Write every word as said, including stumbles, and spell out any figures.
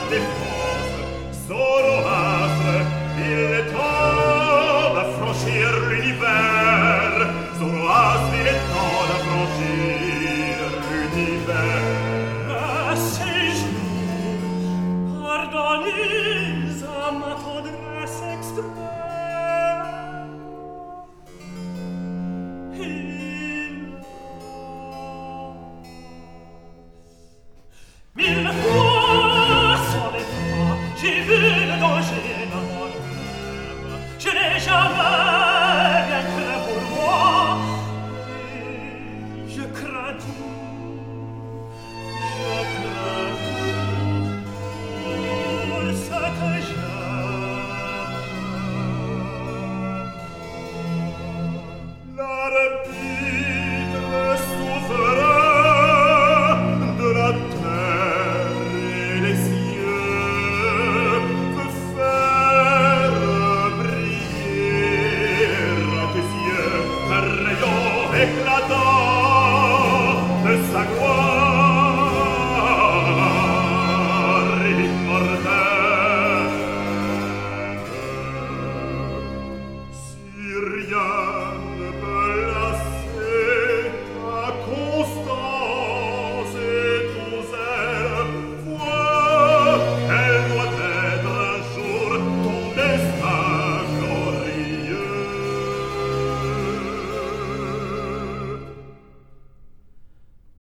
des forces, Zoroastre, il est temps d'affranchir l'univers. Zoroastre, il est temps d'affranchir l'univers. À ses genoux, pardonnez à ma tendresse extrême.